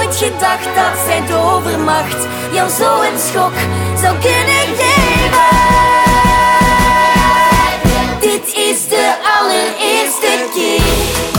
nooit gedacht dat zijn tovermacht jou zo een schok zou kunnen geven. Dit is de allereerste keer